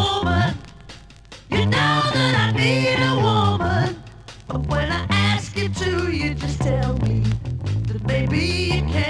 woman. You know that I need a woman. But when I ask you to, you just tell me that baby you can't.